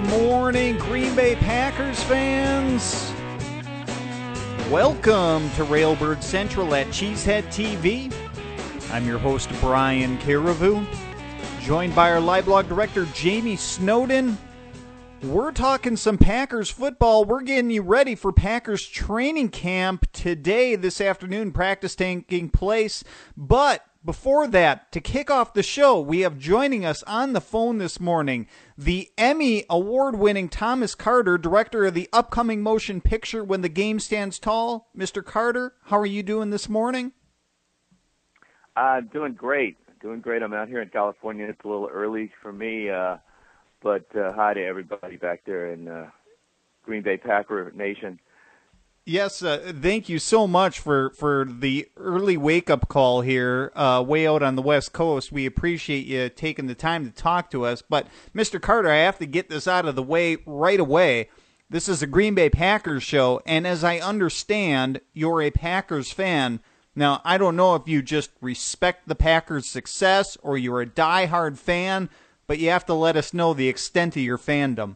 morning, Green Bay Packers fans. Welcome to Railbird Central at Cheesehead TV. I'm your host, Brian Carriveau, joined by our live blog director, Jamie Snowden. We're talking some Packers football. We're getting you ready for Packers training camp today, this afternoon, practice taking place. But before that, to kick off the show, we have joining us on the phone this morning the Emmy award-winning Thomas Carter, director of the upcoming motion picture When the Game Stands Tall. Mr. Carter, how are you doing this morning? Doing great. I'm out here in California. It's a little early for me, but hi to everybody back there in Green Bay Packer Nation. Yes, thank you so much for the early wake-up call here way out on the West Coast. We appreciate you taking the time to talk to us. But, Mr. Carter, I have to get this out of the way right away. This is a Green Bay Packers show, and as I understand, you're a Packers fan. Now, I don't know if you just respect the Packers' success or you're a diehard fan, but you have to let us know the extent of your fandom.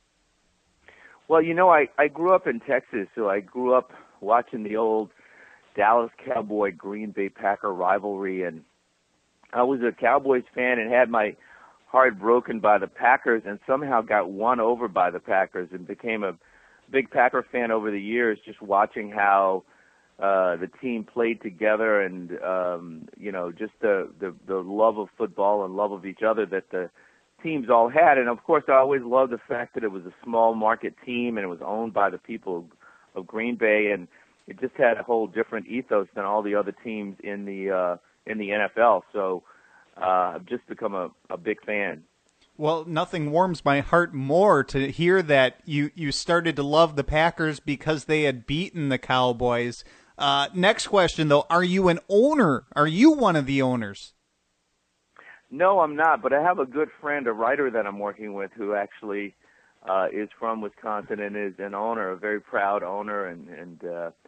Well, you know, I grew up in Texas, so I grew up watching the old Dallas Cowboy Green Bay Packer rivalry, and I was a Cowboys fan and had my heart broken by the Packers and somehow got won over by the Packers and became a big Packer fan over the years, just watching how the team played together and, you know, just the love of football and love of each other that the teams all had. And of course, I always loved the fact that it was a small market team and it was owned by the people of Green Bay, and it just had a whole different ethos than all the other teams in the NFL. So I've just become a big fan. Well, nothing warms my heart more to hear that you started to love the Packers because they had beaten the Cowboys. Next question, though, are you an owner? Are you one of the owners? No, I'm not, but I have a good friend, a writer that I'm working with who actually is from Wisconsin and is an owner, a very proud owner, and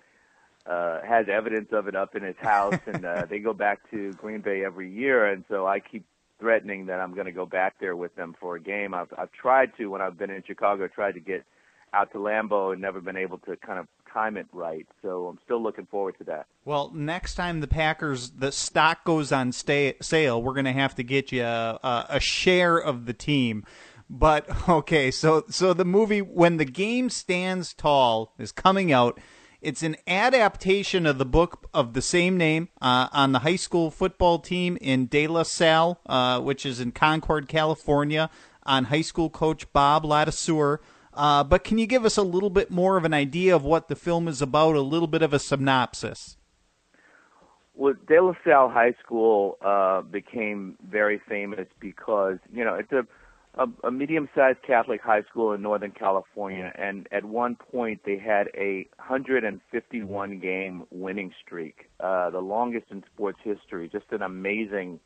has evidence of it up in his house. And they go back to Green Bay every year, and so I keep threatening that I'm going to go back there with them for a game. I've tried to, when I've been in Chicago, tried to get out to Lambeau and never been able to kind of time it right. So I'm still looking forward to that. Well, next time the Packers, the stock goes on sale, we're going to have to get you a share of the team. But, okay, so the movie When the Game Stands Tall is coming out. It's an adaptation of the book of the same name on the high school football team in De La Salle, which is in Concord, California, on high school coach Bob Ladouceur. But can you give us a little bit more of an idea of what the film is about, a little bit of a synopsis? Well, De La Salle High School became very famous because, you know, it's a medium-sized Catholic high school in Northern California, and at one point they had a 151-game winning streak, the longest in sports history. Just an amazing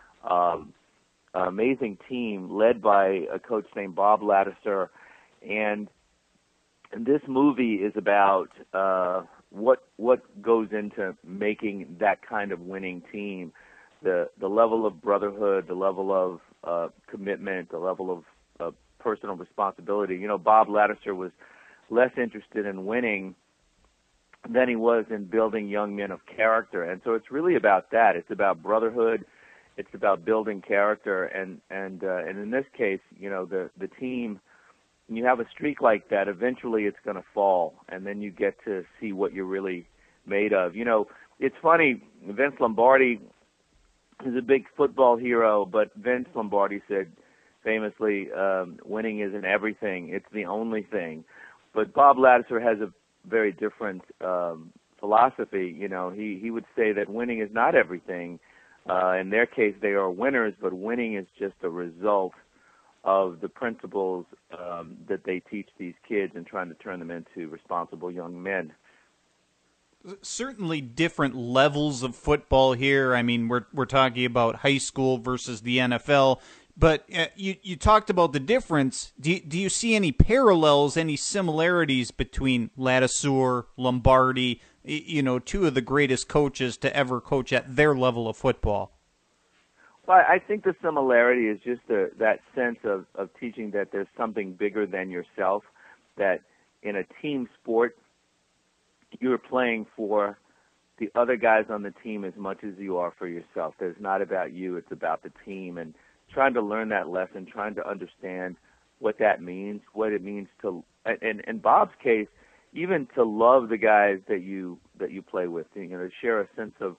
team led by a coach named Bob Ladouceur. And this movie is about what goes into making that kind of winning team, the level of brotherhood, the level of commitment, the level of personal responsibility. You know, Bob Ladouceur was less interested in winning than he was in building young men of character, and so it's really about that. It's about brotherhood. It's about building character, and in this case, you know, the team. When you have a streak like that, eventually it's going to fall, and then you get to see what you're really made of. You know, it's funny, Vince Lombardi is a big football hero, but Vince Lombardi said famously, winning isn't everything, it's the only thing. But Bob Ladouceur has a very different philosophy. You know, he would say that winning is not everything. In their case, they are winners, but winning is just a result of the principles that they teach these kids and trying to turn them into responsible young men. Certainly different levels of football here. I mean, we're talking about high school versus the NFL, but you talked about the difference. Do you see any parallels, any similarities between Ladouceur, Lombardi, you know, two of the greatest coaches to ever coach at their level of football? Well, I think the similarity is just that sense of teaching that there's something bigger than yourself, that in a team sport, you're playing for the other guys on the team as much as you are for yourself. It's not about you, it's about the team, and trying to learn that lesson, trying to understand what that means, what it means to, and in Bob's case, even to love the guys that you play with, to share a sense of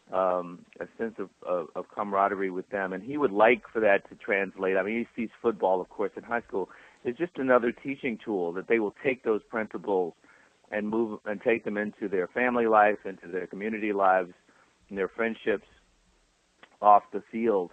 camaraderie with them. And he would like for that to translate. I mean, he sees football, of course, in high school. It's just another teaching tool that they will take those principles and move and take them into their family life, into their community lives, and their friendships off the field.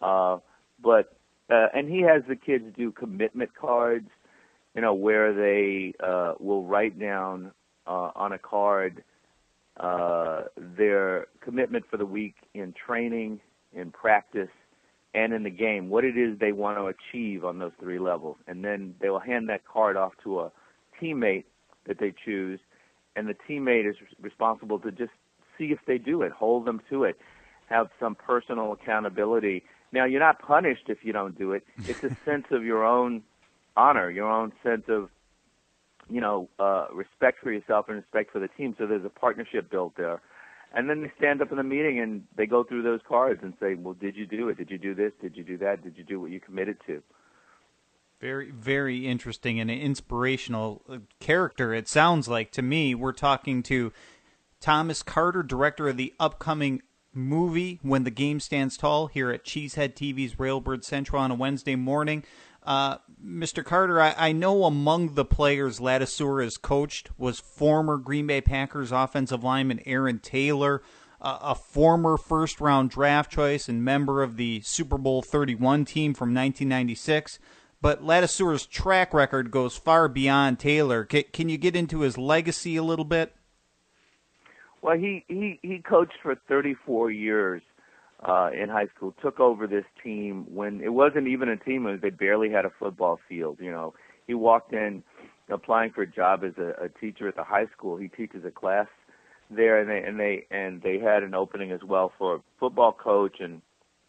And he has the kids do commitment cards, where they will write down on a card their commitment for the week in training, in practice, and in the game, what it is they want to achieve on those three levels. And then they will hand that card off to a teammate that they choose, and the teammate is responsible to just see if they do it, hold them to it, have some personal accountability. Now, you're not punished if you don't do it. It's a sense of your own honor, your own sense of, respect for yourself and respect for the team. So there's a partnership built there. And then they stand up in the meeting and they go through those cards and say, well, did you do it? Did you do this? Did you do that? Did you do what you committed to? Very, very interesting and an inspirational character, it sounds like to me. We're talking to Thomas Carter, director of the upcoming movie When the Game Stands Tall, here at Cheesehead TV's Railbird Central on a Wednesday morning. Mr. Carter, I know among the players Ladouceur has coached was former Green Bay Packers offensive lineman Aaron Taylor, a former first-round draft choice and member of the Super Bowl 31 team from 1996. But Ladouceur's track record goes far beyond Taylor. Can you get into his legacy a little bit? Well, he coached for 34 years in high school, took over this team when it wasn't even a team. They barely had a football field. He walked in applying for a job as a teacher at the high school. He teaches a class there, and they had an opening as well for a football coach. And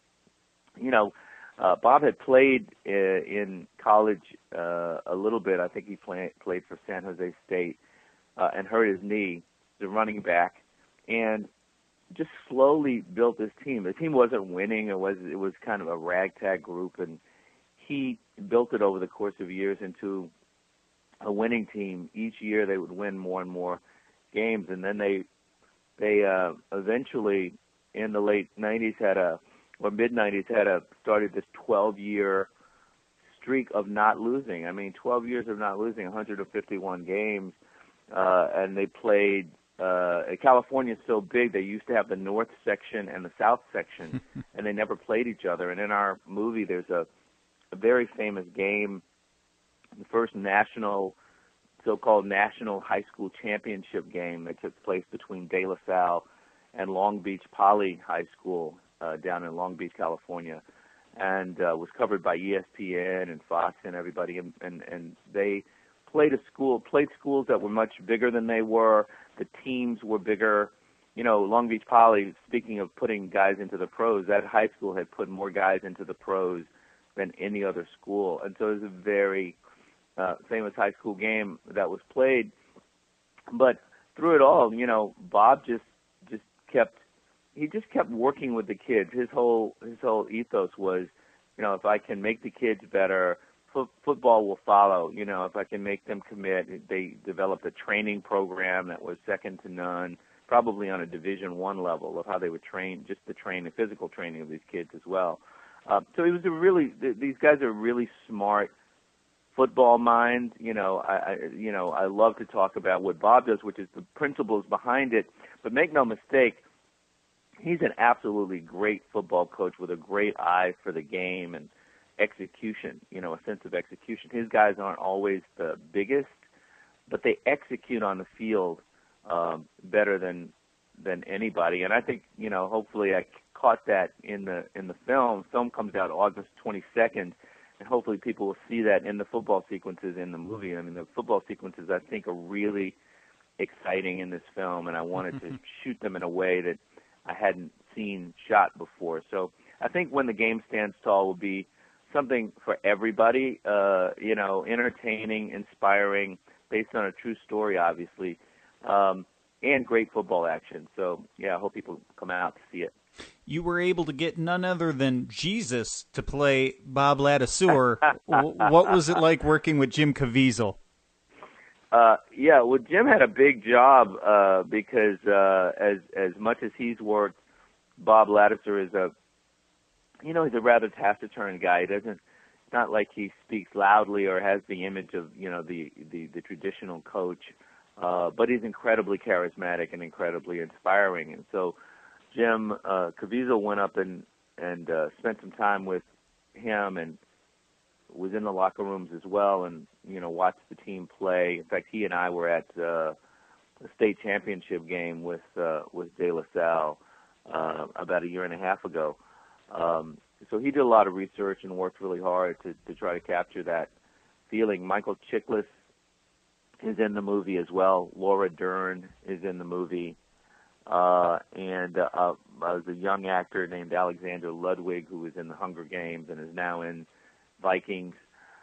Bob had played in college a little bit. I think he played for San Jose State and hurt his knee, the running back, and just slowly built this team. The team wasn't winning. It was kind of a ragtag group, and he built it over the course of years into a winning team. Each year they would win more and more games, and then they eventually in the late 90s mid-90s started this 12-year streak of not losing. I mean, 12 years of not losing, 151 games, and they played. California is so big, they used to have the north section and the south section, and they never played each other. And in our movie, there's a very famous game, the first so-called national high school championship game that took place between De La Salle and Long Beach Poly High School down in Long Beach, California, and was covered by ESPN and Fox and everybody. And they played schools that were much bigger than they were. The teams were bigger. Long Beach Poly, speaking of putting guys into the pros, that high school had put more guys into the pros than any other school. And so it was a very famous high school game that was played. But through it all, Bob just kept working with the kids. His whole ethos was, if I can make the kids better, football will follow. If I can make them commit. They developed a training program that was second to none, probably on a Division I level of how they would train, just the physical training of these kids as well. So it was these guys are really smart football minds. I love to talk about what Bob does, which is the principles behind it. But make no mistake, he's an absolutely great football coach with a great eye for the game and execution, a sense of execution. His guys aren't always the biggest, but they execute on the field better than anybody. And I think, hopefully I caught that in the film. Film comes out August 22nd, and hopefully people will see that in the football sequences in the movie. I mean, the football sequences I think are really exciting in this film, and I wanted to shoot them in a way that I hadn't seen shot before. So I think When the Game Stands Tall will be something for everybody, entertaining, inspiring, based on a true story, obviously, and great football action. So, yeah, I hope people come out to see it. You were able to get none other than Jesus to play Bob Ladouceur. What was it like working with Jim Caviezel? Well, Jim had a big job because as much as he's worked, Bob Ladouceur is he's a rather taciturn guy. It's not like he speaks loudly or has the image of the traditional coach, but he's incredibly charismatic and incredibly inspiring. And so Jim Caviezel went up and spent some time with him and was in the locker rooms as well, and watched the team play. In fact, he and I were at a state championship game with De La Salle about a year and a half ago. So he did a lot of research and worked really hard to try to capture that feeling. Michael Chiklis is in the movie as well. Laura Dern is in the movie. And there's a young actor named Alexander Ludwig who was in The Hunger Games and is now in Vikings,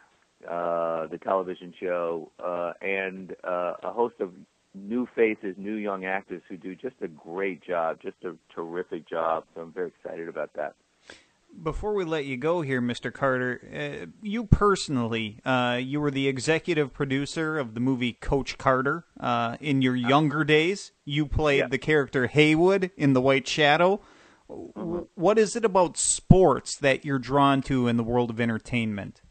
the television show, and a host of new faces, new young actors who do just a great job, just a terrific job. So I'm very excited about that. Before we let you go here, Mr. Carter, you personally, you were the executive producer of the movie Coach Carter. In your younger days, you played the character Haywood in The White Shadow. Mm-hmm. What is it about sports that you're drawn to in the world of entertainment?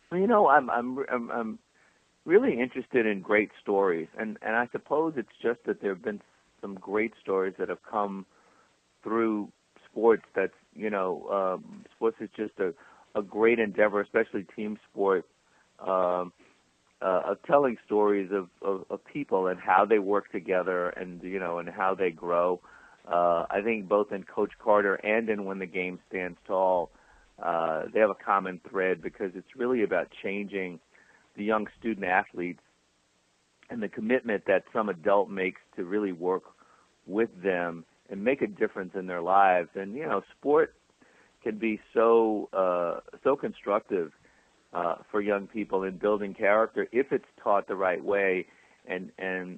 I'm really interested in great stories, and I suppose it's just that there have been some great stories that have come through sports. That's sports is just a great endeavor, especially team sport, of telling stories of people and how they work together and and how they grow. I think both in Coach Carter and in When the Game Stands Tall, they have a common thread because it's really about changing the young student athletes and the commitment that some adult makes to really work with them and make a difference in their lives. And sport can be so constructive for young people in building character if it's taught the right way, and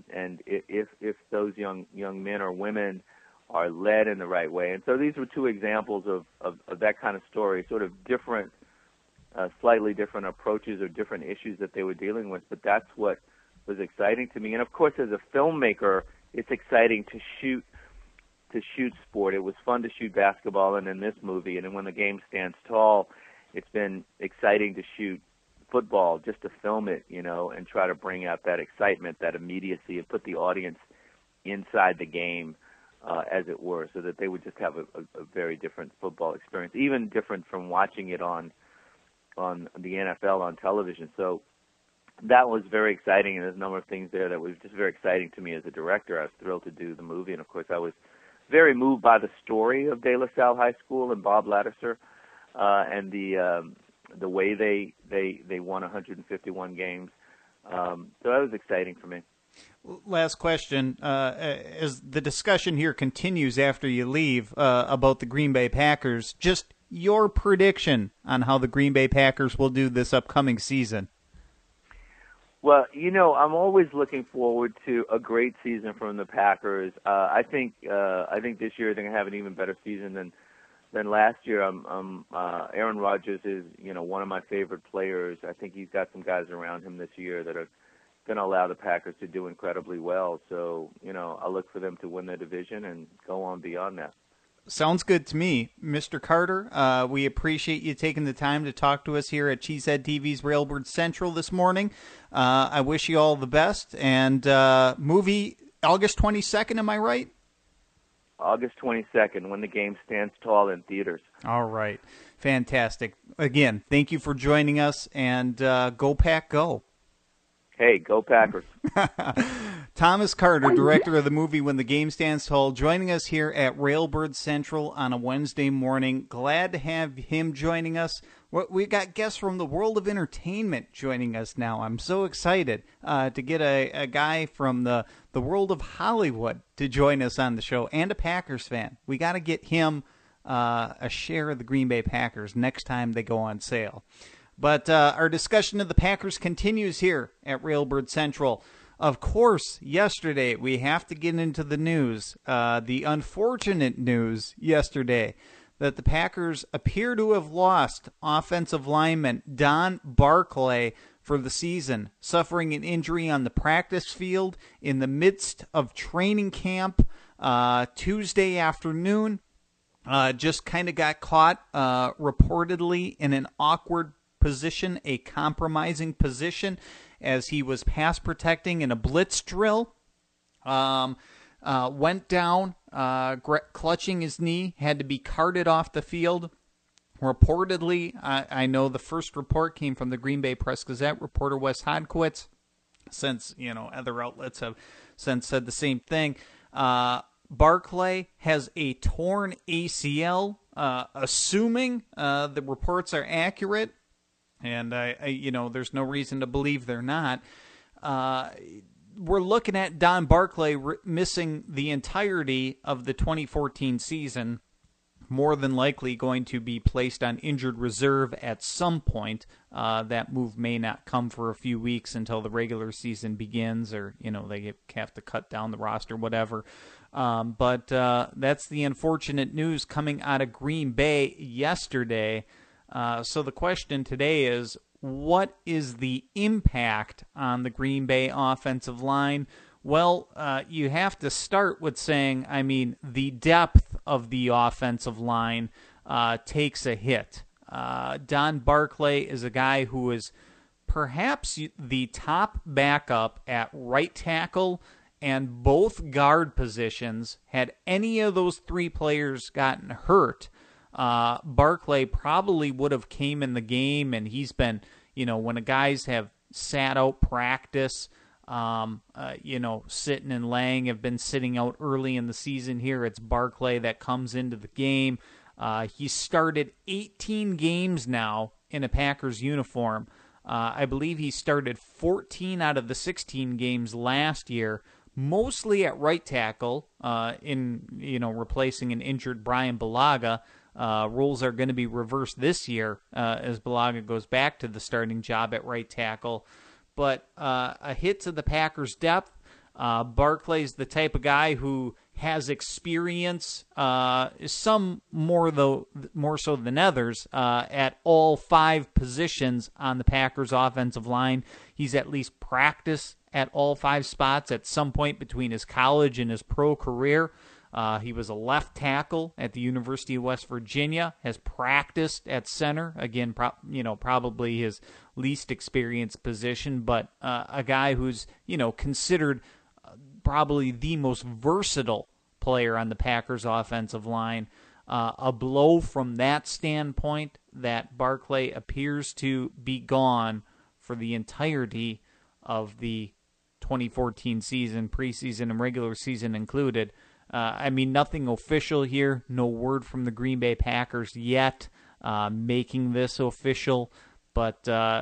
if those young men or women are led in the right way. And so these were two examples of that kind of story, sort of different, slightly different approaches or different issues that they were dealing with. But that's what was exciting to me. And of course, as a filmmaker, it's exciting to shoot sport. It was fun to shoot basketball, and in this movie, and then When the Game Stands Tall, it's been exciting to shoot football, just to film it, and try to bring out that excitement, that immediacy, and put the audience inside the game, as it were, so that they would just have a very different football experience, even different from watching it on the NFL on television. So that was very exciting, and there's a number of things there that was just very exciting to me as a director. I was thrilled to do the movie, and of course I was very moved by the story of De La Salle High School and Bob Ladouceur, and the way they won 151 games. So that was exciting for me. Last question. As the discussion here continues after you leave about the Green Bay Packers, just your prediction on how the Green Bay Packers will do this upcoming season. Well, I'm always looking forward to a great season from the Packers. I think this year they're going to have an even better season than last year. Aaron Rodgers is one of my favorite players. I think he's got some guys around him this year that are going to allow the Packers to do incredibly well. So I look for them to win the division and go on beyond that. Sounds good to me. Mr. Carter, we appreciate you taking the time to talk to us here at Cheesehead TV's Railbird Central this morning. I wish you all the best. And movie August 22nd, am I right? August 22nd, When the Game Stands Tall, in theaters. All right. Fantastic. Again, thank you for joining us, and go Pack, go. Hey, go Packers. Thomas Carter, director of the movie When the Game Stands Tall, joining us here at Railbird Central on a Wednesday morning. Glad to have him joining us. We got guests from the world of entertainment joining us now. I'm so excited to get a guy from the world of Hollywood to join us on the show, and a Packers fan. We got to get him a share of the Green Bay Packers next time they go on sale. But our discussion of the Packers continues here at Railbird Central. Of course, yesterday we have to get into the news, the unfortunate news yesterday, that the Packers appear to have lost offensive lineman Don Barclay for the season, suffering an injury on the practice field in the midst of training camp Tuesday afternoon. Just kind of got caught reportedly in an awkward position, a compromising position, as he was pass protecting in a blitz drill. Went down, clutching his knee, had to be carted off the field. Reportedly, I know the first report came from the Green Bay Press-Gazette reporter Wes Hodkiewicz, since other outlets have since said the same thing. Barclay has a torn ACL, assuming the reports are accurate, and there's no reason to believe they're not. We're looking at Don Barclay missing the entirety of the 2014 season, more than likely going to be placed on injured reserve at some point. That move may not come for a few weeks until the regular season begins, or they have to cut down the roster, whatever. But that's the unfortunate news coming out of Green Bay yesterday. So the question today is, what is the impact on the Green Bay offensive line? Well, you have to start with saying, the depth of the offensive line takes a hit. Don Barclay is a guy who is perhaps the top backup at right tackle and both guard positions. Had any of those three players gotten hurt, Barclay probably would have came in the game, and he's been, when the guys have sat out practice, Sitting and Lang have been sitting out early in the season here. It's Barclay that comes into the game. He started 18 games now in a Packers uniform. I believe he started 14 out of the 16 games last year, mostly at right tackle, replacing an injured Brian Bulaga. Roles are going to be reversed this year as Bulaga goes back to the starting job at right tackle. But a hit to the Packers' depth. Barclay's the type of guy who has experience, some more so than others, at all five positions on the Packers' offensive line. He's at least practiced at all five spots at some point between his college and his pro career. He was a left tackle at the University of West Virginia, has practiced at center. Again, probably his least experienced position, but a guy who's, considered probably the most versatile player on the Packers offensive line. A blow from that standpoint that Barclay appears to be gone for the entirety of the 2014 season, preseason and regular season included. Nothing official here. No word from the Green Bay Packers yet making this official. But,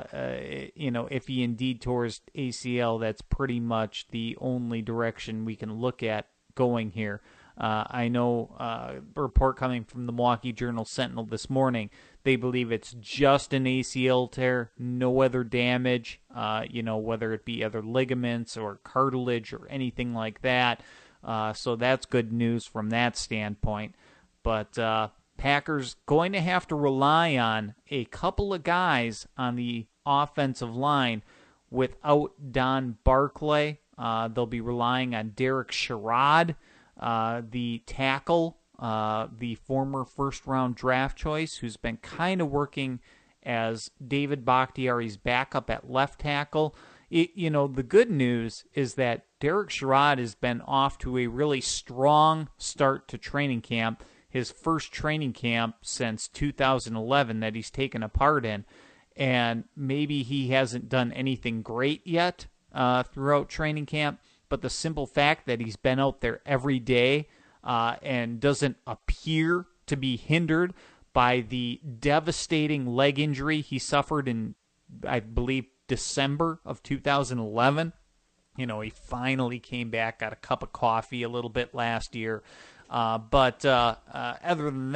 if he indeed tore his ACL, that's pretty much the only direction we can look at going here. I know a report coming from the Milwaukee Journal-Sentinel this morning, they believe it's just an ACL tear, no other damage, whether it be other ligaments or cartilage or anything like that. So that's good news from that standpoint. But Packers going to have to rely on a couple of guys on the offensive line without Don Barclay. They'll be relying on Derek Sherrod, the tackle, the former first-round draft choice, who's been kind of working as David Bakhtiari's backup at left tackle. The good news is that Derek Sherrod has been off to a really strong start to training camp, his first training camp since 2011 that he's taken a part in. And maybe he hasn't done anything great yet throughout training camp, but the simple fact that he's been out there every day and doesn't appear to be hindered by the devastating leg injury he suffered in, I believe, December of 2011. He finally came back, got a cup of coffee a little bit last year. But other than that,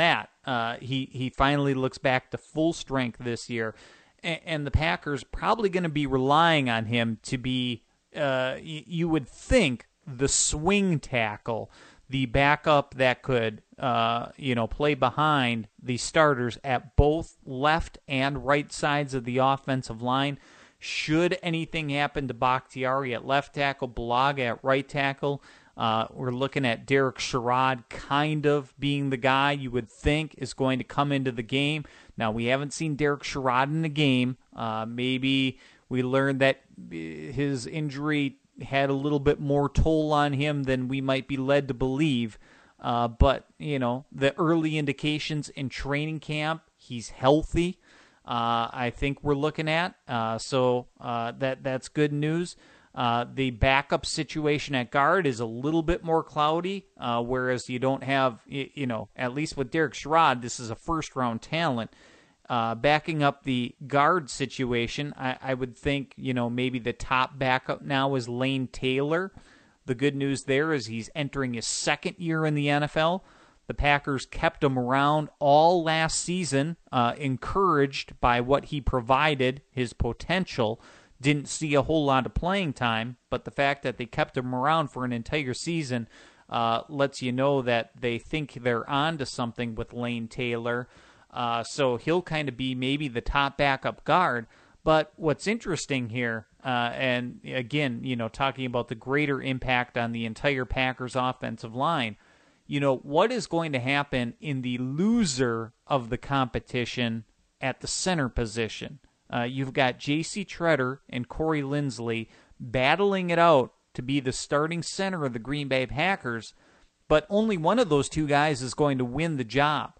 he finally looks back to full strength this year. And the Packers probably going to be relying on him to be, you would think, the swing tackle, the backup that could, play behind the starters at both left and right sides of the offensive line. Should anything happen to Bakhtiari at left tackle, Bulaga at right tackle, we're looking at Derek Sherrod kind of being the guy you would think is going to come into the game. Now, we haven't seen Derek Sherrod in the game. Maybe we learned that his injury had a little bit more toll on him than we might be led to believe. But, the early indications in training camp, he's healthy. I think we're looking at. So that's good news. The backup situation at guard is a little bit more cloudy, whereas you don't have, at least with Derek Sherrod, this is a first-round talent. Backing up the guard situation, I would think, maybe the top backup now is Lane Taylor. The good news there is he's entering his second year in the NFL. The Packers kept him around all last season, encouraged by what he provided, his potential. Didn't see a whole lot of playing time, but the fact that they kept him around for an entire season lets you know that they think they're on to something with Lane Taylor. So he'll kind of be maybe the top backup guard. But what's interesting here, and again, talking about the greater impact on the entire Packers offensive line, what is going to happen in the loser of the competition at the center position? You've got J.C. Tretter and Corey Linsley battling it out to be the starting center of the Green Bay Packers, but only one of those two guys is going to win the job.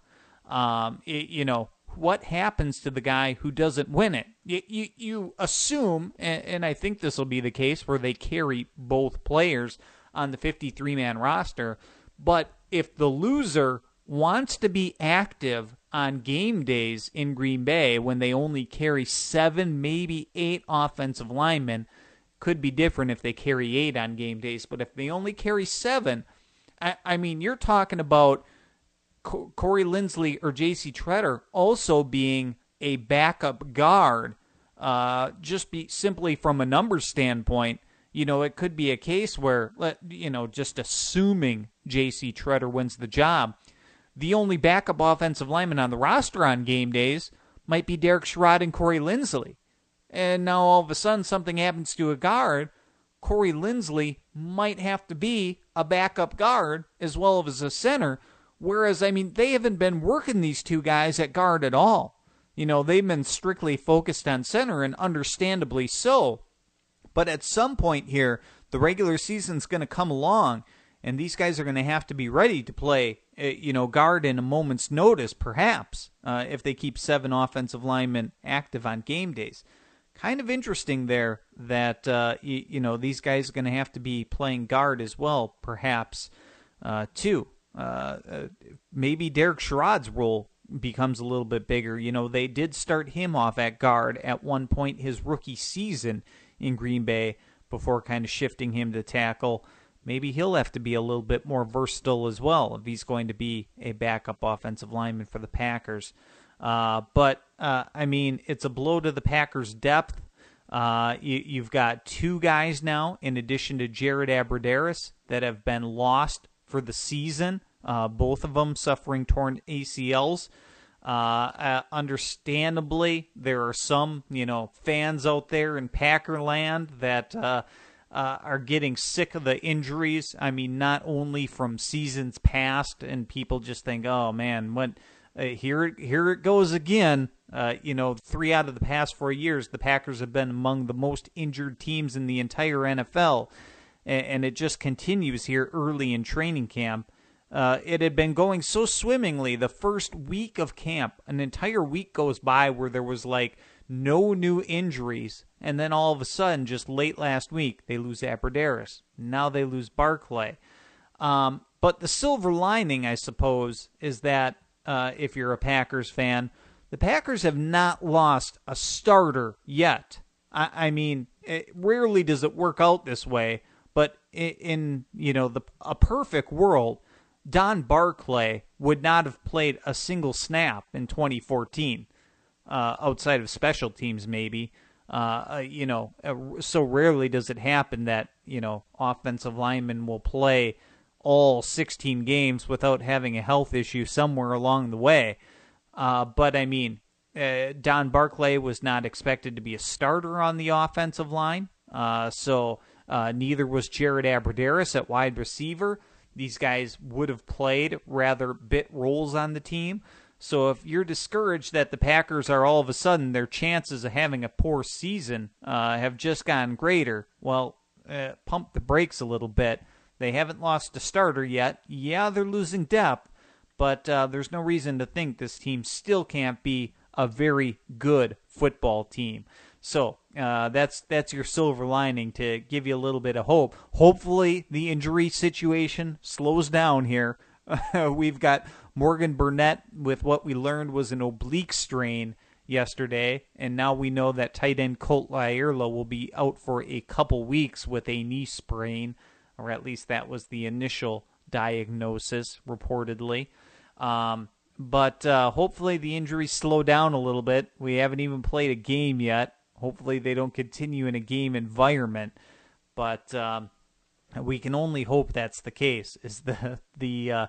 What happens to the guy who doesn't win it? You assume, and I think this will be the case, where they carry both players on the 53-man roster, but if the loser wants to be active on game days in Green Bay when they only carry 7, maybe 8 offensive linemen, could be different if they carry 8 on game days, but if they only carry 7, I mean, you're talking about Corey Linsley or J.C. Tretter also being a backup guard, simply from a numbers standpoint. It could be a case where, just assuming J.C. Tretter wins the job, the only backup offensive lineman on the roster on game days might be Derek Sherrod and Corey Linsley. And now all of a sudden something happens to a guard, Corey Linsley might have to be a backup guard as well as a center, whereas, they haven't been working these two guys at guard at all. They've been strictly focused on center, and understandably so. But at some point here, the regular season's going to come along, and these guys are going to have to be ready to play, guard in a moment's notice, perhaps, if they keep 7 offensive linemen active on game days. Kind of interesting there that, these guys are going to have to be playing guard as well, perhaps, too. Maybe Derek Sherrod's role becomes a little bit bigger. They did start him off at guard at one point his rookie season in Green Bay before kind of shifting him to tackle. Maybe he'll have to be a little bit more versatile as well if he's going to be a backup offensive lineman for the Packers. But it's a blow to the Packers' depth. You've got 2 guys now, in addition to Jared Abbrederis, that have been lost for the season, both of them suffering torn ACLs. Understandably, there are some, fans out there in Packerland that are getting sick of the injuries. Not only from seasons past, and people just think, oh man, here it goes again. 3 out of the past 4 years, the Packers have been among the most injured teams in the entire NFL. And it just continues here early in training camp. It had been going so swimmingly the first week of camp. An entire week goes by where there was no new injuries, and then all of a sudden, just late last week, they lose Abbrederis. Now they lose Barclay. But the silver lining, I suppose, is that if you're a Packers fan, the Packers have not lost a starter yet. Rarely does it work out this way. But in a perfect world, Don Barclay would not have played a single snap in 2014, outside of special teams maybe. So rarely does it happen that, offensive linemen will play all 16 games without having a health issue somewhere along the way. But I mean, Don Barclay was not expected to be a starter on the offensive line. So neither was Jared Abbrederis at wide receiver. These guys would have played rather bit roles on the team. So if you're discouraged that the Packers are all of a sudden, their chances of having a poor season have just gotten greater, well, pump the brakes a little bit. They haven't lost a starter yet. Yeah, they're losing depth, but there's no reason to think this team still can't be a very good football team. So that's your silver lining to give you a little bit of hope. Hopefully the injury situation slows down here. We've got Morgan Burnett with what we learned was an oblique strain yesterday, and now we know that tight end Colt Laierla will be out for a couple weeks with a knee sprain, or at least that was the initial diagnosis, reportedly. But hopefully the injuries slow down a little bit. We haven't even played a game yet. Hopefully they don't continue in a game environment. But we can only hope that's the case, is the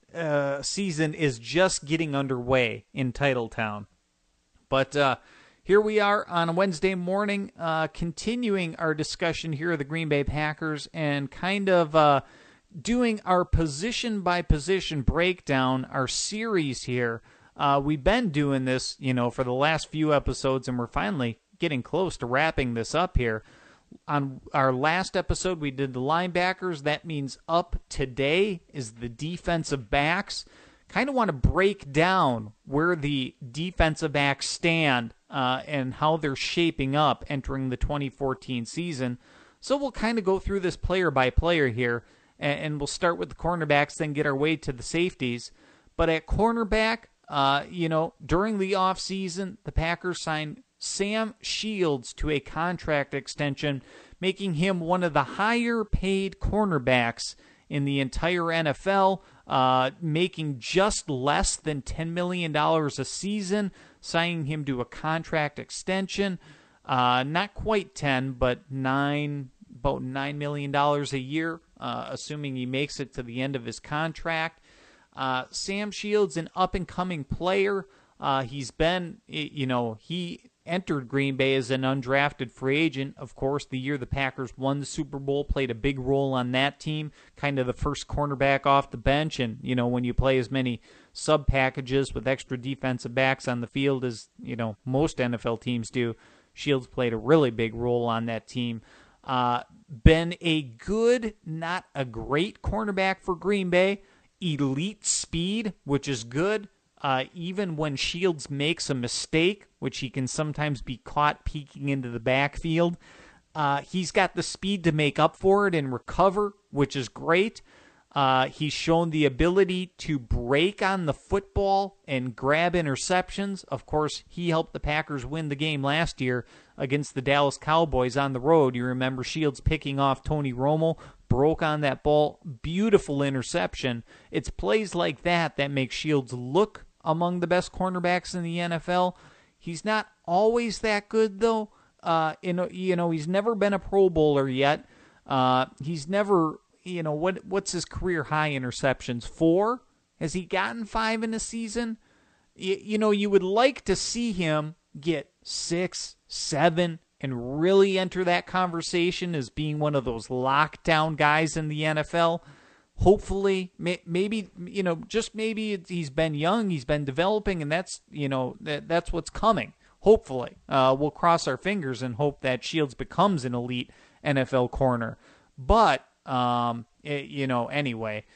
season is just getting underway in Titletown. But here we are on a Wednesday morning, continuing our discussion here of the Green Bay Packers and kind of doing our position-by-position breakdown, our series here. We've been doing this, for the last few episodes, and we're finally getting close to wrapping this up here. On our last episode, we did the linebackers. That means up today is the defensive backs. Kind of want to break down where the defensive backs stand and how they're shaping up entering the 2014 season. So we'll kind of go through this player by player here, and we'll start with the cornerbacks, then get our way to the safeties. But at cornerback, during the offseason, the Packers signed Sam Shields to a contract extension, making him one of the higher-paid cornerbacks in the entire NFL, making just less than $10 million a season, signing him to a contract extension. Not quite 10, but about $9 million a year, assuming he makes it to the end of his contract. Sam Shields, an up-and-coming player. He's been, he entered Green Bay as an undrafted free agent. Of course, the year the Packers won the Super Bowl, played a big role on that team, kind of the first cornerback off the bench. And, when you play as many sub-packages with extra defensive backs on the field as, most NFL teams do, Shields played a really big role on that team. Been a good, not a great cornerback for Green Bay. Elite speed, which is good. Even when Shields makes a mistake, which he can sometimes be caught peeking into the backfield, he's got the speed to make up for it and recover, which is great. He's shown the ability to break on the football and grab interceptions. Of course, he helped the Packers win the game last year against the Dallas Cowboys on the road. You remember Shields picking off Tony Romo, broke on that ball, beautiful interception. It's plays like that that make Shields look among the best cornerbacks in the NFL. He's not always that good, though. He's never been a Pro Bowler yet. He's never, what's his career high interceptions? 4? Has he gotten 5 in a season? You would like to see him get 6, 7, and really enter that conversation as being one of those lockdown guys in the NFL. Hopefully, maybe, just maybe he's been young, he's been developing, and that's, that's what's coming. Hopefully. We'll cross our fingers and hope that Shields becomes an elite NFL corner. But, anyway,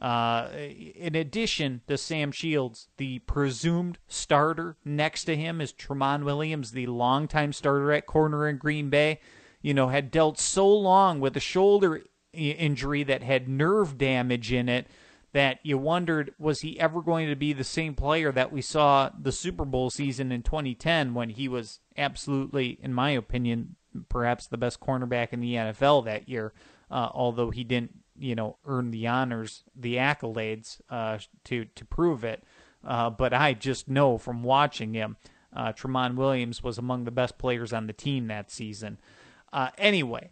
in addition to Sam Shields, the presumed starter next to him is Tramon Williams, the longtime starter at corner in Green Bay, had dealt so long with a shoulder injury that had nerve damage in it that you wondered, was he ever going to be the same player that we saw the Super Bowl season in 2010 when he was absolutely, in my opinion, perhaps the best cornerback in the NFL that year, although he didn't earn the honors, the accolades to prove it. But I just know from watching him, Tramon Williams was among the best players on the team that season. Anyway,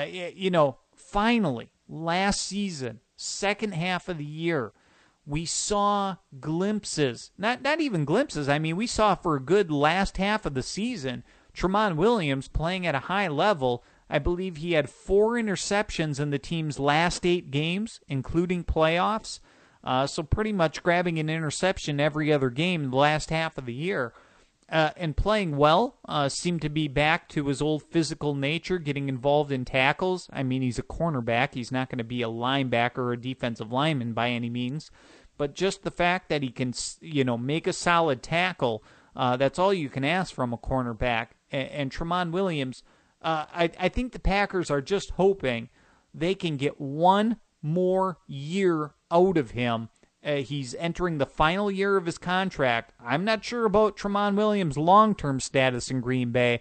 finally, last season, second half of the year, we saw glimpses, not even glimpses. I mean, we saw for a good last half of the season, Tramon Williams playing at a high level. I believe he had 4 interceptions in the team's last 8 games, including playoffs. So pretty much grabbing an interception every other game in the last half of the year. And playing well, seemed to be back to his old physical nature, getting involved in tackles. I mean, he's a cornerback. He's not going to be a linebacker or a defensive lineman by any means. But just the fact that he can, make a solid tackle, that's all you can ask from a cornerback. And Tramon Williams, I think the Packers are just hoping they can get one more year out of him. He's entering the final year of his contract. I'm not sure about Tramon Williams' long-term status in Green Bay,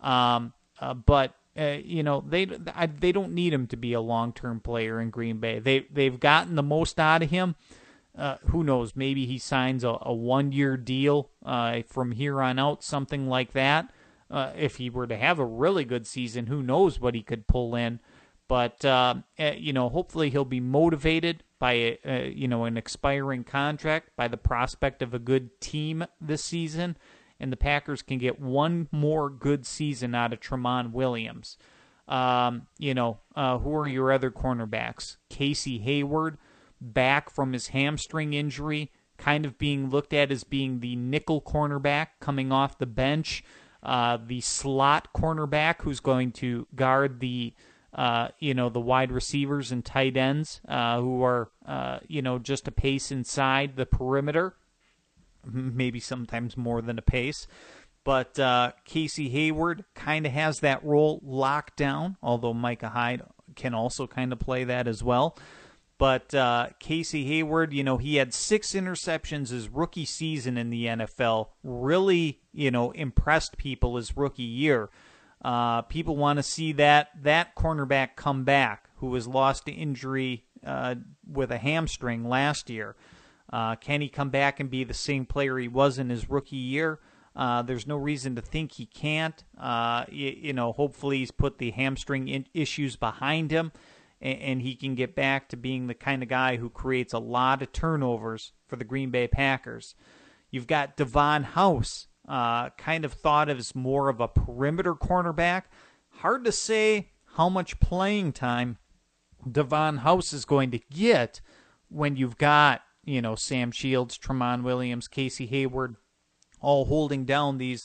but they don't need him to be a long-term player in Green Bay. They've gotten the most out of him. Who knows? Maybe he signs a one-year deal from here on out, something like that. If he were to have a really good season, who knows what he could pull in. But, hopefully he'll be motivated by, an expiring contract, by the prospect of a good team this season, and the Packers can get one more good season out of Tramon Williams. Who are your other cornerbacks? Casey Hayward, back from his hamstring injury, kind of being looked at as being the nickel cornerback coming off the bench, the slot cornerback who's going to guard the wide receivers and tight ends who are, just a pace inside the perimeter, maybe sometimes more than a pace. But Casey Hayward kind of has that role locked down, although Micah Hyde can also kind of play that as well. But Casey Hayward, he had 6 interceptions his rookie season in the NFL. Really, impressed people his rookie year. People want to see that cornerback come back, who was lost to injury with a hamstring last year. Can he come back and be the same player he was in his rookie year? There's no reason to think he can't. Hopefully he's put the hamstring issues behind him, and he can get back to being the kind of guy who creates a lot of turnovers for the Green Bay Packers. You've got Devon House, kind of thought of as more of a perimeter cornerback. Hard to say how much playing time Devon House is going to get when you've got, Sam Shields, Tramon Williams, Casey Hayward, all holding down these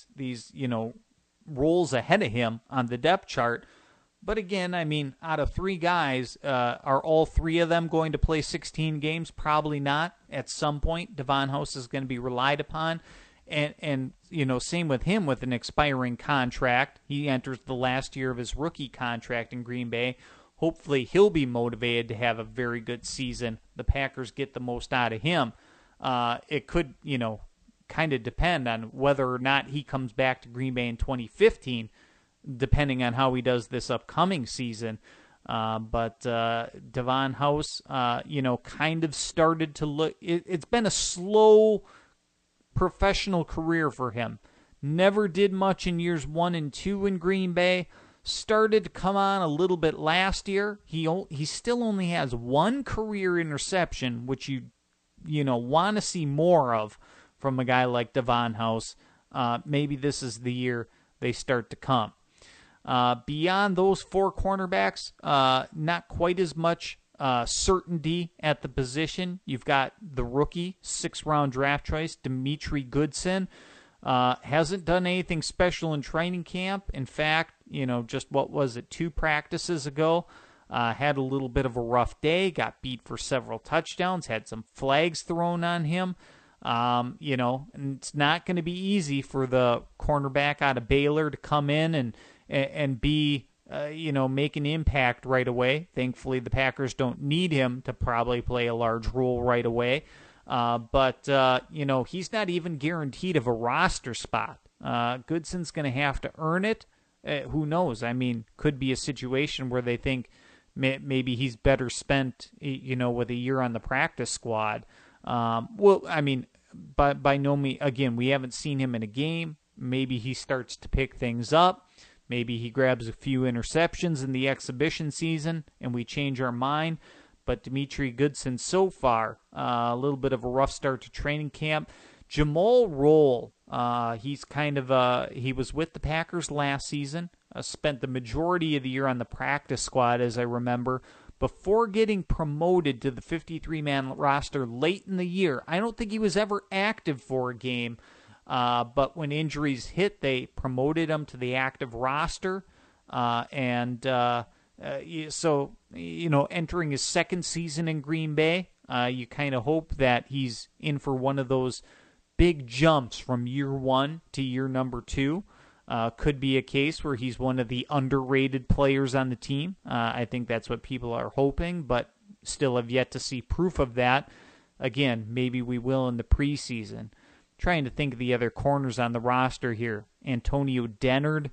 roles ahead of him on the depth chart. But again, I mean, out of 3 guys, are all 3 of them going to play 16 games? Probably not. At some point, Devon House is going to be relied upon. And same with him with an expiring contract. He enters the last year of his rookie contract in Green Bay. Hopefully he'll be motivated to have a very good season. The Packers get the most out of him. It could, kind of depend on whether or not he comes back to Green Bay in 2015, depending on how he does this upcoming season. But Devon House, kind of started to look. It's been a slow professional career for him. Never did much in years 1 and 2 in Green Bay. Started to come on a little bit last year. He still only has 1 career interception, which you want to see more of from a guy like Devon House. Maybe this is the year they start to come. Beyond those 4 cornerbacks, not quite as much certainty at the position. You've got the rookie 6th-round draft choice, Dimitri Goodson. Hasn't done anything special in training camp. In fact, just 2 practices ago, had a little bit of a rough day, got beat for several touchdowns, had some flags thrown on him. And it's not going to be easy for the cornerback out of Baylor to come in and be, make an impact right away. Thankfully, the Packers don't need him to probably play a large role right away. But he's not even guaranteed of a roster spot. Goodson's going to have to earn it. Who knows? I mean, could be a situation where they think maybe he's better spent, with a year on the practice squad. By no means, again, we haven't seen him in a game. Maybe he starts to pick things up. Maybe he grabs a few interceptions in the exhibition season and we change our mind. But Demetri Goodson so far, a little bit of a rough start to training camp. Jamal Roll, he was with the Packers last season, spent the majority of the year on the practice squad, as I remember, before getting promoted to the 53-man roster late in the year. I don't think he was ever active for a game, but when injuries hit, they promoted him to the active roster, so, entering his second season in Green Bay, you kind of hope that he's in for one of those big jumps from year one to year number two. Could be a case where he's one of the underrated players on the team. I think that's what people are hoping, but still have yet to see proof of that. Again, maybe we will in the preseason. Trying to think of the other corners on the roster here. Antonio Dennard,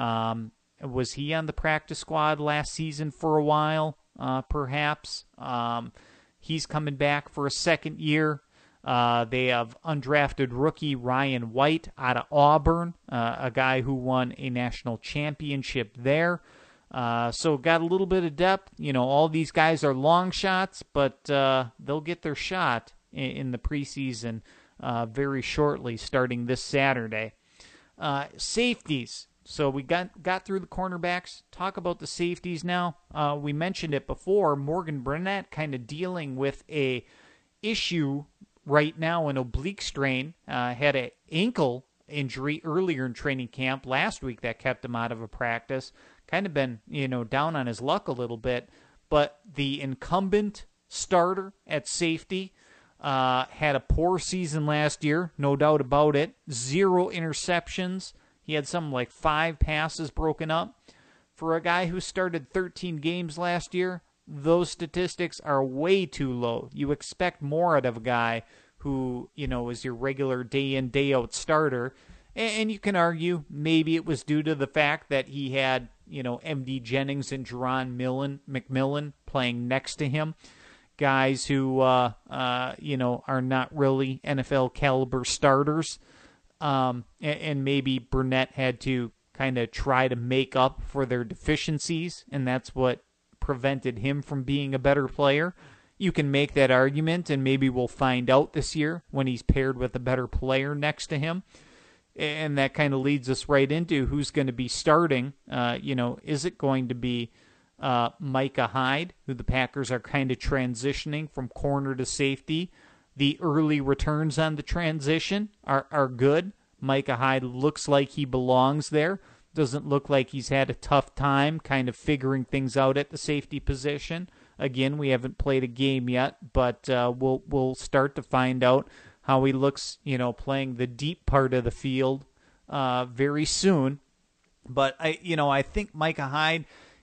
was he on the practice squad last season for a while, perhaps? He's coming back for a second year. They have undrafted rookie Ryan White out of Auburn, a guy who won a national championship there. So got a little bit of depth. All these guys are long shots, but they'll get their shot in the preseason very shortly, starting this Saturday. Safeties. So we got through the cornerbacks. Talk about the safeties now. We mentioned it before. Morgan Burnett kind of dealing with a issue right now, an oblique strain. Had an ankle injury earlier in training camp last week that kept him out of a practice. Kind of been, down on his luck a little bit. But the incumbent starter at safety had a poor season last year, no doubt about it. 0 interceptions. He had something like 5 passes broken up. For a guy who started 13 games last year, those statistics are way too low. You expect more out of a guy who, is your regular day-in, day-out starter. And you can argue maybe it was due to the fact that he had, M.D. Jennings and Jerron McMillan playing next to him. Guys who, are not really NFL-caliber starters. And maybe Burnett had to kind of try to make up for their deficiencies, and that's what prevented him from being a better player. You can make that argument, and maybe we'll find out this year when he's paired with a better player next to him. And that kind of leads us right into who's going to be starting. Is it going to be Micah Hyde, who the Packers are kind of transitioning from corner to safety? The early returns on the transition are good. Micah Hyde looks like he belongs there. Doesn't look like he's had a tough time kind of figuring things out at the safety position. Again, we haven't played a game yet, but we'll start to find out how he looks, playing the deep part of the field very soon. But I think Micah Hyde,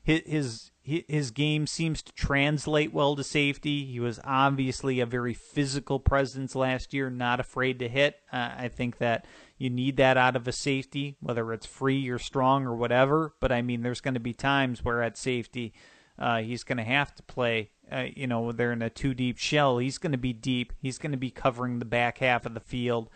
his game seems to translate well to safety. He was obviously a very physical presence last year, not afraid to hit. I think that you need that out of a safety, whether it's free or strong or whatever. But, there's going to be times where at safety he's going to have to play, they're in a too-deep shell. He's going to be deep. He's going to be covering the back half of the field,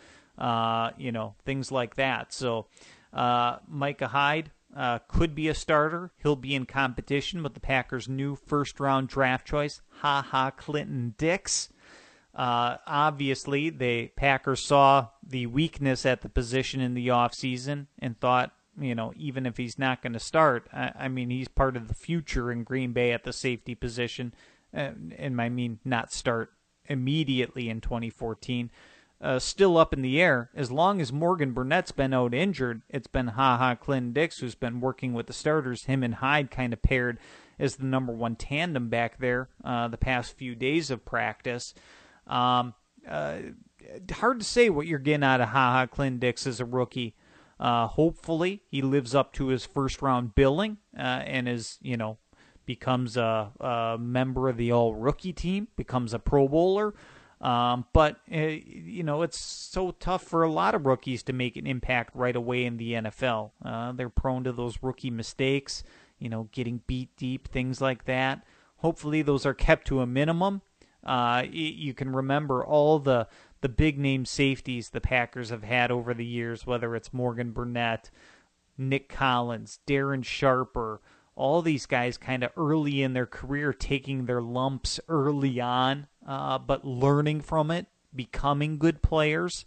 things like that. So Micah Hyde, could be a starter. He'll be in competition with the Packers' new first-round draft choice, Clinton Dix. Obviously, the Packers saw the weakness at the position in the offseason and thought, even if he's not going to start, he's part of the future in Green Bay at the safety position. And not start immediately in 2014. Still up in the air. As long as Morgan Burnett's been out injured, it's been Clinton Dix who's been working with the starters. Him and Hyde kind of paired as the number one tandem back there the past few days of practice. Hard to say what you're getting out of Clinton Dix as a rookie. Hopefully he lives up to his first-round billing and is, becomes a member of the all-rookie team, becomes a Pro Bowler. But it's so tough for a lot of rookies to make an impact right away in the NFL. They're prone to those rookie mistakes. getting beat deep, things like that. Hopefully those are kept to a minimum. You can remember all the big-name safeties the Packers have had over the years, whether it's Morgan Burnett, Nick Collins, Darren Sharper, all these guys kind of early in their career taking their lumps early on, but learning from it, becoming good players.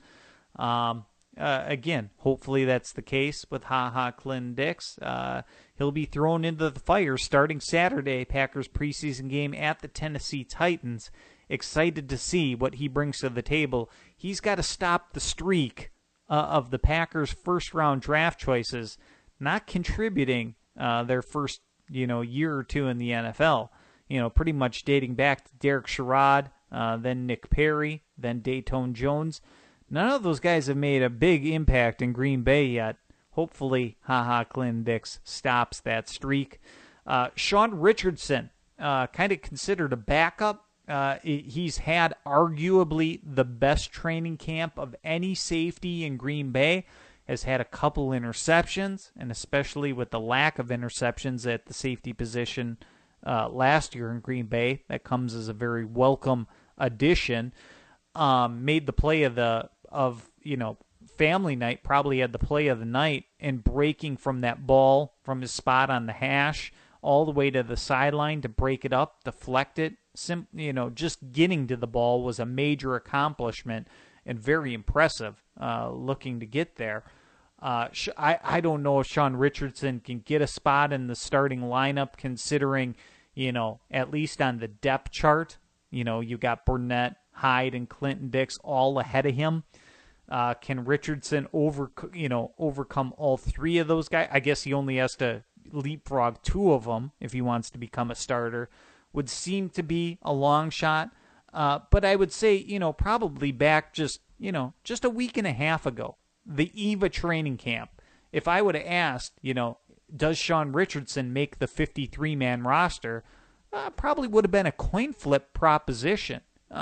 Again, hopefully that's the case with Clinton-Dix. He'll be thrown into the fire starting Saturday, Packers preseason game at the Tennessee Titans. Excited to see what he brings to the table. He's got to stop the streak of the Packers' first-round draft choices not contributing their first year or two in the NFL. Pretty much dating back to Derek Sherrod, then Nick Perry, then Dayton Jones. None of those guys have made a big impact in Green Bay yet. Hopefully, Clinton-Dix stops that streak. Sean Richardson, kind of considered a backup. He's had arguably the best training camp of any safety in Green Bay. Has had a couple interceptions, and especially with the lack of interceptions at the safety position last year in Green Bay, that comes as a very welcome addition. Made the play of family night, probably had the play of the night, and breaking from that ball from his spot on the hash all the way to the sideline to break it up, deflect it. Just getting to the ball was a major accomplishment and very impressive looking to get there. I don't know if Sean Richardson can get a spot in the starting lineup considering, at least on the depth chart, you got Burnett, Hyde, and Clinton-Dix all ahead of him. Can Richardson overcome all three of those guys? I guess he only has to leapfrog two of them if he wants to become a starter. Would seem to be a long shot. But I would say, probably back just a week and a half ago, the EVA training camp, if I would have asked, does Sean Richardson make the 53-man roster, probably would have been a coin flip proposition.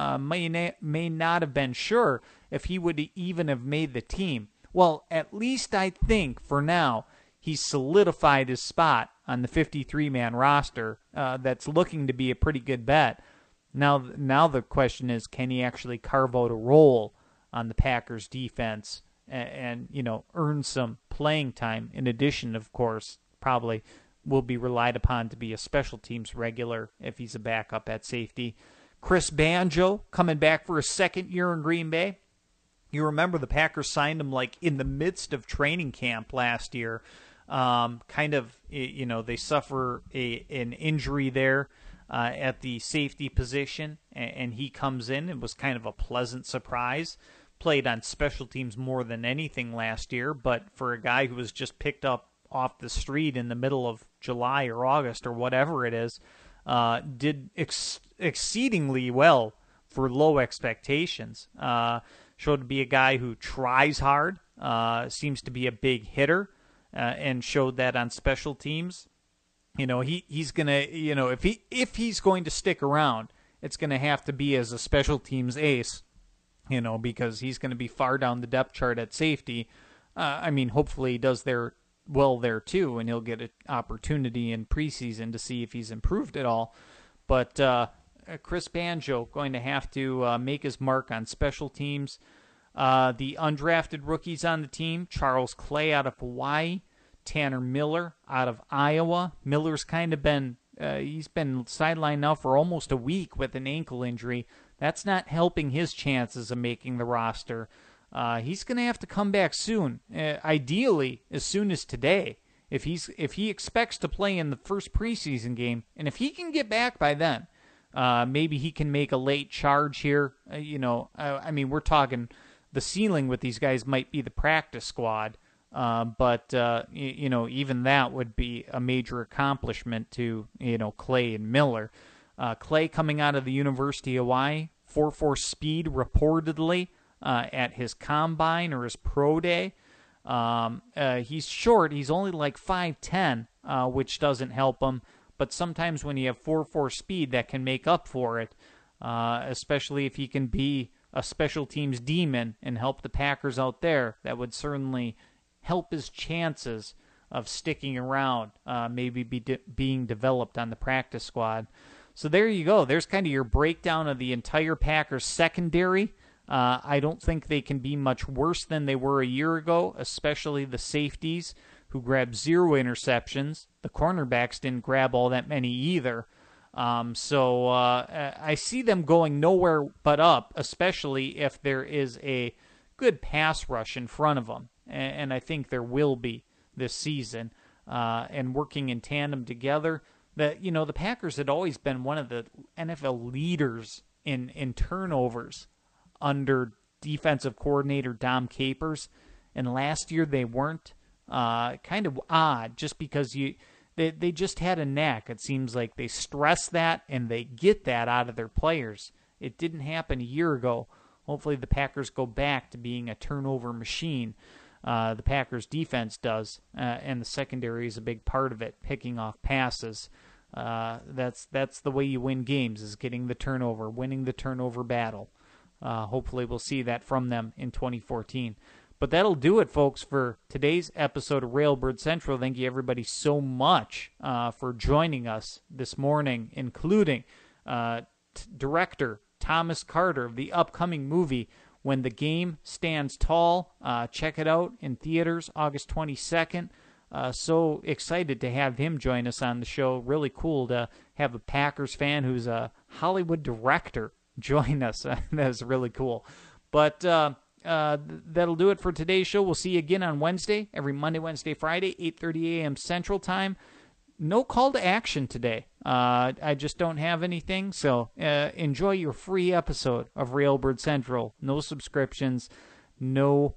May not have been sure if he would even have made the team. Well, at least I think for now he's solidified his spot on the 53-man roster. That's looking to be a pretty good bet. Now the question is, can he actually carve out a role on the Packers defense and earn some playing time? In addition, of course, probably will be relied upon to be a special teams regular if he's a backup at safety. Chris Banjo coming back for a second year in Green Bay. You remember the Packers signed him in the midst of training camp last year. They suffer an injury there at the safety position, and he comes in. It was kind of a pleasant surprise. Played on special teams more than anything last year, but for a guy who was just picked up off the street in the middle of July or August or whatever it is, did exceedingly well for low expectations. Showed to be a guy who tries hard, seems to be a big hitter, and showed that on special teams. He's gonna, if he's going to stick around, it's gonna have to be as a special teams ace, because he's going to be far down the depth chart at safety. Hopefully he does well there too, and he'll get an opportunity in preseason to see if he's improved at all. But Chris Banjo going to have to make his mark on special teams. The undrafted rookies on the team, Charles Clay out of Hawaii, Tanner Miller out of Iowa. Miller's kind of been, he's been sidelined now for almost a week with an ankle injury. That's not helping his chances of making the roster. He's going to have to come back soon, ideally as soon as today, if he expects to play in the first preseason game. And if he can get back by then, maybe he can make a late charge here. We're talking the ceiling with these guys might be the practice squad, but even that would be a major accomplishment to Clay and Miller. Clay coming out of the University of Hawaii, 4.4 speed reportedly at his combine or his pro day. He's short. He's only 5'10", which doesn't help him. But sometimes when you have 4.4 speed, that can make up for it, especially if he can be a special teams demon and help the Packers out there. That would certainly help his chances of sticking around, maybe being developed on the practice squad. So there you go. There's kind of your breakdown of the entire Packers secondary. I don't think they can be much worse than they were a year ago, especially the safeties, who grabbed 0 interceptions. The cornerbacks didn't grab all that many either. So I see them going nowhere but up, especially if there is a good pass rush in front of them. And I think there will be this season. And working in tandem together, the Packers had always been one of the NFL leaders in turnovers under defensive coordinator Dom Capers, and last year they weren't. Kind of odd, just because they just had a knack. It seems like they stress that and they get that out of their players. It didn't happen a year ago. Hopefully the Packers go back to being a turnover machine. The Packers defense does, and the secondary is a big part of it, picking off passes. That's the way you win games, is getting the turnover, winning the turnover battle. Hopefully we'll see that from them in 2014. But that'll do it, folks, for today's episode of Railbird Central. Thank you, everybody, so much for joining us this morning, including director Thomas Carter of the upcoming movie When the Game Stands Tall. Check it out in theaters August 22nd. So excited to have him join us on the show. Really cool to have a Packers fan who's a Hollywood director join us. That's really cool. But that'll do it for today's show. We'll see you again on Wednesday, every Monday, Wednesday, Friday, 8:30 a.m. Central Time. No call to action today. I just don't have anything, so enjoy your free episode of Railbird Central. No subscriptions, no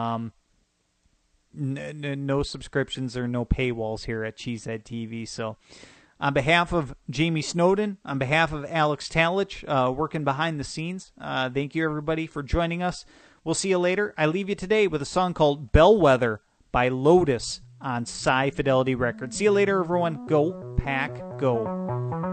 subscriptions or no paywalls here at Cheesehead TV. So on behalf of Jamie Snowden, on behalf of Alex Talich, working behind the scenes, thank you, everybody, for joining us. We'll see you later. I leave you today with a song called Bellwether by Lotus on Psy Fidelity Records. See you later, everyone. Go, Pack, go.